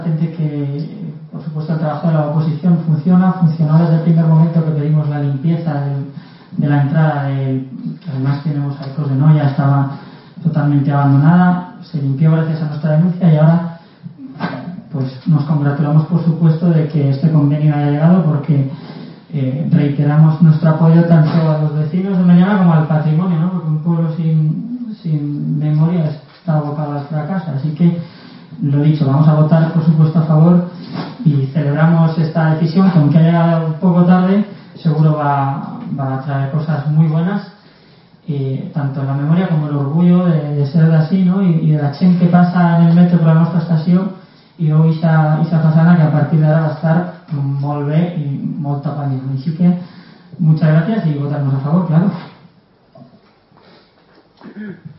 Que, por supuesto, el trabajo de la oposición funcionó desde el primer momento que pedimos la limpieza de la entrada. Además tenemos Arcos de Noia, estaba totalmente abandonada, se limpió gracias a nuestra denuncia y ahora pues nos congratulamos, por supuesto, de que este convenio haya llegado, porque reiteramos nuestro apoyo tanto a los vecinos de Meñana como al patrimonio, ¿no? Porque un pueblo sin memoria está abocado al fracaso. Así que, lo dicho, vamos a votar, por supuesto, a favor y celebramos esta decisión, que aunque haya llegado un poco tarde, seguro va a traer cosas muy buenas, tanto en la memoria como el orgullo de ser de así, ¿no? Y de la gent que passa en el metro per la nostra estació i veu aquesta façana que a partir d'ara va estar molt bé i molt tapada. Així que muchas gracias y votarnos a favor, claro.